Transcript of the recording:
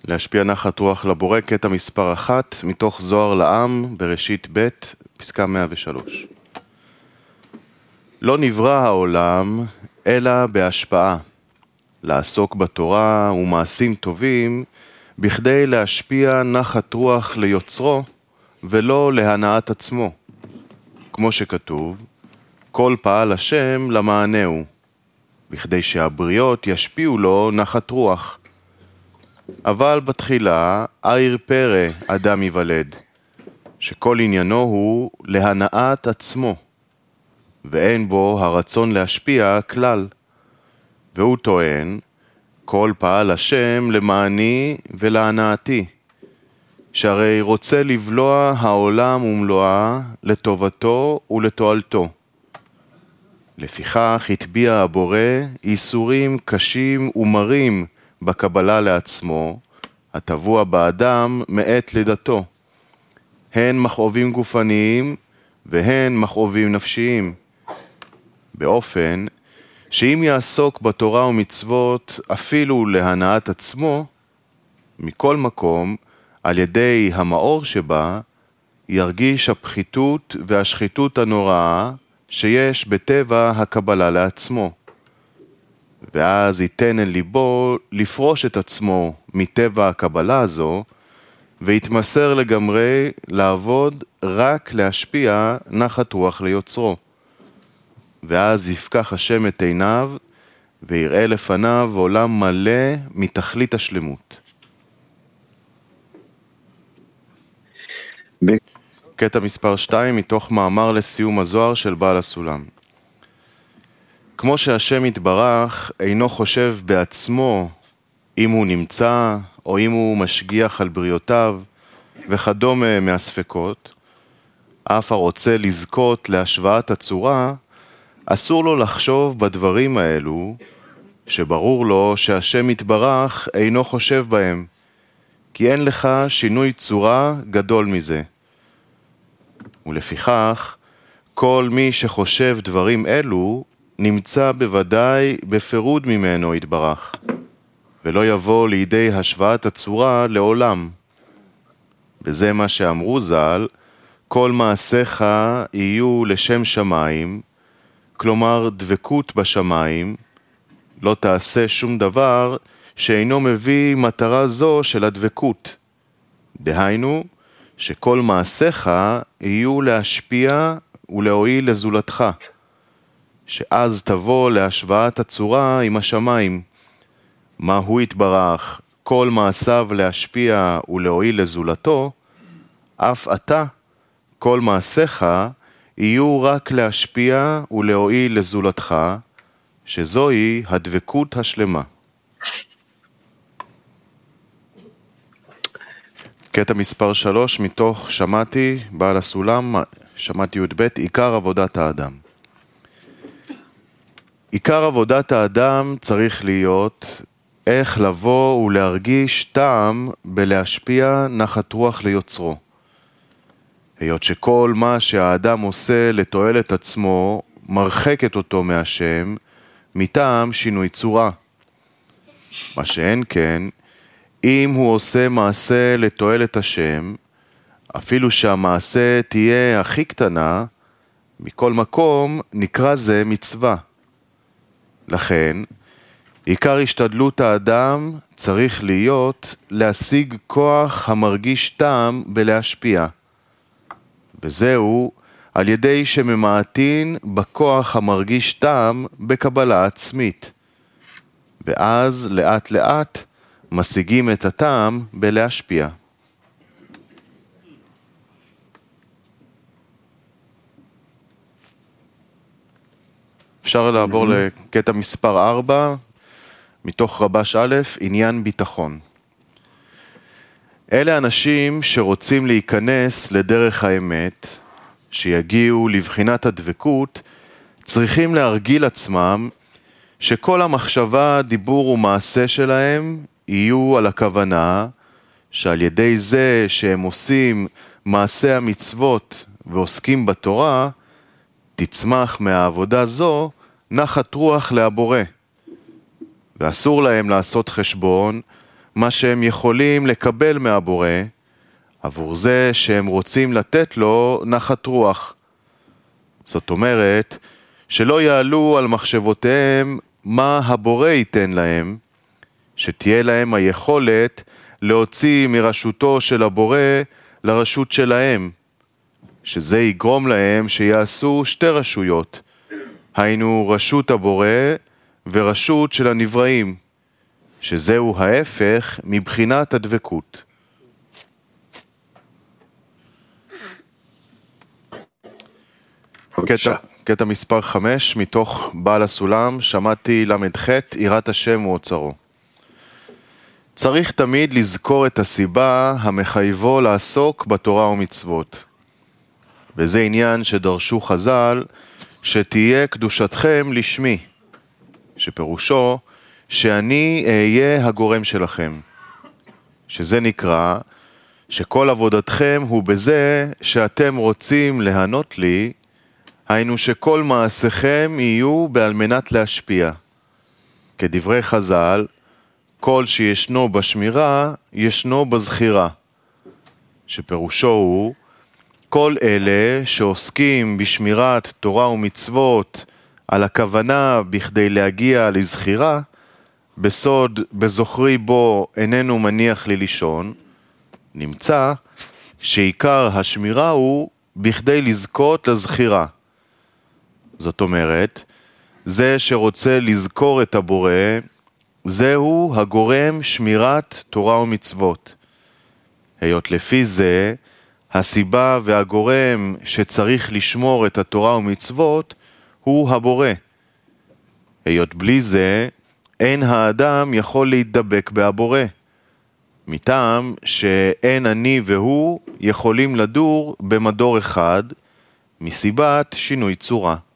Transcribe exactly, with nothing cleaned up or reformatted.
להשפיע נחת רוח לבורא, קטע מספר אחת, מתוך זוהר לעם, בראשית ב', פסקה מאה ושלוש. לא נברא העולם, אלא בהשפעה, לעסוק בתורה ומעשים טובים, בכדי להשפיע נחת רוח ליוצרו, ולא להנאת עצמו. כמו שכתוב, כל פעל השם למענהו, בכדי שהבריות ישפיעו לו נחת רוח. אבל בתחילה, עיר פרא אדם יוולד, שכל עניינו הוא להנאת עצמו, ואין בו הרצון להשפיע כלל. והוא טוען, כל פעל השם למעני ולהנאתי, שהרי רוצה לבלוע העולם ומלואה לטובתו ולתועלתו. לפיכך התביע הבורא איסורים קשים ומרים בקבלה לעצמו, הטבוע באדם מעת לידתו, הן מכאובים גופניים והן מכאובים נפשיים, באופן שאם יעסוק בתורה ומצוות אפילו להנאת עצמו, מכל מקום על ידי המאור שבה ירגיש הפחיתות והשחיתות הנוראה שיש בטבע הקבלה לעצמו, ואז ייתן אל ליבו לפרוש את עצמו מטבע הקבלה הזו, ויתמסר לגמרי לעבוד רק להשפיע נחת רוח ליוצרו. ואז יפקח השם את עיניו, ויראה לפניו עולם מלא מתכלית השלמות. ב... קטע מספר שתיים, מתוך מאמר לסיום הזוהר של בעל הסולם. כמו שהשם יתברך אינו חושב בעצמו אם הוא נמצא או אם הוא משגיח על בריאותיו וכדומה מהספקות, אף הרוצה לזכות להשוואת הצורה, אסור לו לחשוב בדברים האלו, שברור לו שהשם יתברך אינו חושב בהם, כי אין לך שינוי צורה גדול מזה. ולפיכך, כל מי שחושב דברים אלו, נמצא בוודאי בפירוד ממנו יתברך, ולא יבוא לידי השוואת הצורה לעולם. וזה מה שאמרו ז"ל, כל מעשיך יהיו לשם שמיים, כלומר דבקות בשמיים, לא תעשה שום דבר שאינו מביא מטרה זו של הדבקות. דהיינו, שכל מעשיך יהיו להשפיע ולהועיל לזולתך, שאז תבוא להשוואת הצורה עם השמיים. מה הוא יתברך, כל מעשיו להשפיע ולהועיל לזולתו, אף אתה, כל מעשיך, יהיו רק להשפיע ולהועיל לזולתך, שזוהי הדבקות השלמה. קטע מספר שלוש, מתוך שמעתי, בעל הסולם, שמעתי י"ב, עיקר עבודת האדם. עיקר עבודת האדם צריך להיות איך לבוא ולהרגיש טעם בלהשפיע נחת רוח ליוצרו. היות שכל מה שהאדם עושה לתועלת עצמו מרחקת אותו מהשם מטעם שינוי צורה. מה שאין כן, אם הוא עושה מעשה לתועלת השם, אפילו שהמעשה תהיה הכי קטנה, מכל מקום נקרא זה מצווה. לכן, עיקר השתדלות האדם צריך להיות להשיג כוח המרגיש טעם בלהשפיע. וזהו על ידי שממעטין בכוח המרגיש טעם בקבלה עצמית. ואז לאט לאט משיגים את הטעם בלהשפיע. אפשר לעבור לקטע מספר ארבע, מתוך רבש א', עניין ביטחון. אלה אנשים שרוצים להיכנס לדרך האמת, שיגיעו לבחינת הדבקות, צריכים להרגיל עצמם שכל המחשבה, דיבור ומעשה שלהם יהיו על הכוונה, שעל ידי זה שהם עושים מעשה המצוות ועוסקים בתורה, תצמח מהעבודה זו נחת רוח להבורא. ואסור להם לעשות חשבון מה שהם יכולים לקבל מהבורא, עבור זה שהם רוצים לתת לו נחת רוח. זאת אומרת, שלא יעלו על מחשבותיהם מה הבורא ייתן להם, שתהיה להם היכולת להוציא מרשותו של הבורא לרשות שלהם, שזה יגרום להם שיעשו שתי רשויות, היינו רשות הבורא ורשות של הנבראים, שזהו ההפך מבחינת הדבקות. קטע, קטע מספר חמש, מתוך בעל הסולם, שמעתי למד ח' יראת השם הוא אוצרו. צריך תמיד לזכור את הסיבה המחייבו לעסוק בתורה ומצוות. וזה עניין שדרשו חז"ל, שתהיה קדושתכם לשמי, שפירושו שאני אהיה הגורם שלכם. שזה נקרא שכל עבודתכם הוא בזה שאתם רוצים להנות לי, היינו שכל מעשיכם יהיו בעל מנת להשפיע. כדברי חז"ל, כל שישנו בשמירה, ישנו בזכירה. שפירושו הוא, כל אלה שעוסקים בשמירת תורה ומצוות על הכוונה בכדי להגיע לזכירה, בסוד בזוכרי בו איננו מניח לי לישון, נמצא שעיקר השמירה הוא בכדי לזכות לזכירה. זאת אומרת, זה שרוצה לזכור את הבורא, זהו הגורם שמירת תורה ומצוות. היות לפי זה, הסיבה והגורם שצריך לשמור את התורה ומצוות הוא הבורא. היות בלי זה, אין האדם יכול להתדבק בהבורא. מטעם שאין אני והוא יכולים לדור במדור אחד, מסיבת שינוי צורה.